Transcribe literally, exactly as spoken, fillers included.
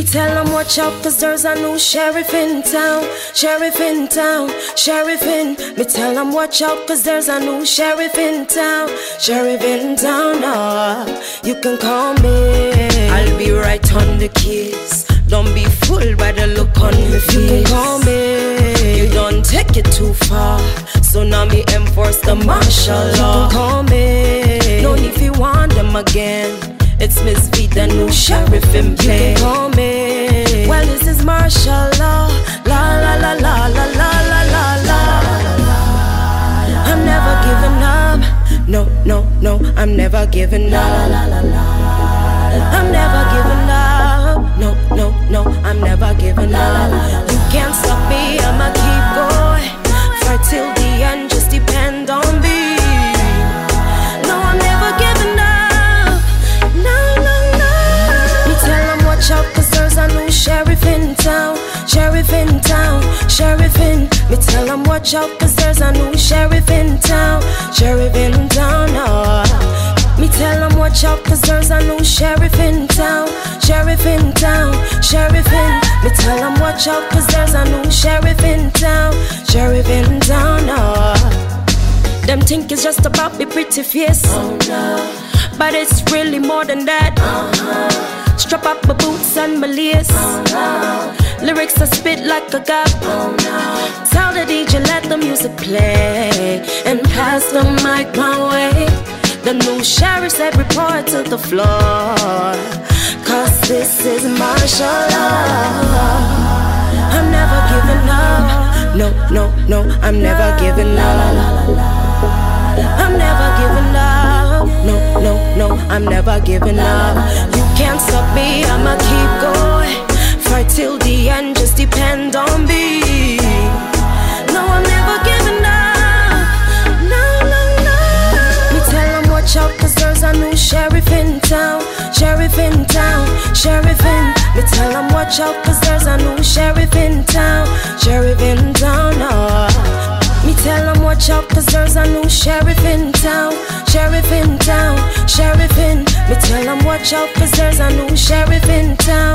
Me tell them watch out cause there's a new sheriff in town. Sheriff in town, sheriff in. Me tell them watch out cause there's a new sheriff in town. Sheriff in town, oh, you can call me. I'll be right on the case. Don't be fooled by the look on me face. You can call me. You don't take it too far. So now me enforce the martial law. You can call me. No need if you want them again. It's Miss V, the new sheriff in play. You can call me. Well, this is martial law. La la la la la la la la la. I'm never giving up. No, no, no, I'm never giving up. I'm never giving up. No, no, no, I'm never giving up. You can't stop me, I'ma keep going. Fight till the end, just depend on me. No, I'm never giving up. No, no, no. Me tell them watch out cause there's a new sheriff in town. Sheriff in town, sheriff in. Me tell them watch out cause there's a new sheriff in town. Sheriff in town, oh. Me tell them watch out cause there's a new sheriff in town. Sheriff in town, sheriff in. Me tell them watch out cause there's a new sheriff in town. Sheriff in town, oh. Them think it's just about me pretty face, oh no. But it's really more than that, uh-huh. Strap up my boots and my lace, oh no. Lyrics I spit like a gap, oh no. Tell the D J let the music play and pass the mic my way. The new sheriff said report to the floor, cause this is martial law. I'm never giving up. No, no, no, I'm never giving up. I'm never giving up. No, no, no, I'm never giving up. You can't stop me, I'ma keep going. Fight till the end, just depend on me. No, I'm never giving up. No, no, no. Me tell them watch out cause there's a new sheriff in town. Sheriff in town, sheriff in. Me tell them watch out cause there's a new sheriff in town. Sheriff in town, oh. Me tell them watch out cause there's a new sheriff in town. Sheriff in town, sheriff in. Me tell them watch out cause there's a new sheriff in town.